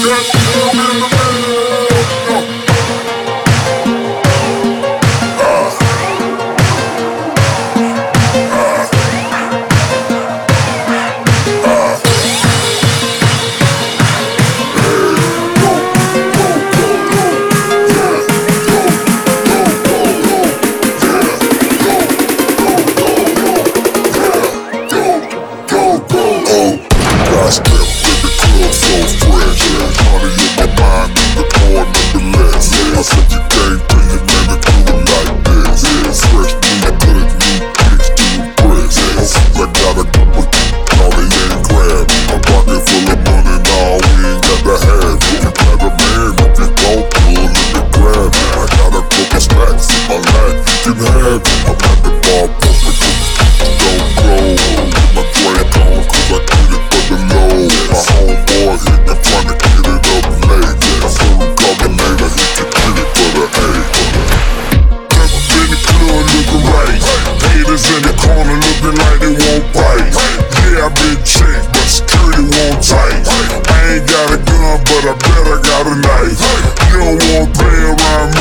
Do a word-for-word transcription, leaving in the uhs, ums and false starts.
In the corner looking like they won't bite. Yeah, I been checked, but security won't tight. I ain't got a gun, but I bet I got a knife. You don't wanna play around me.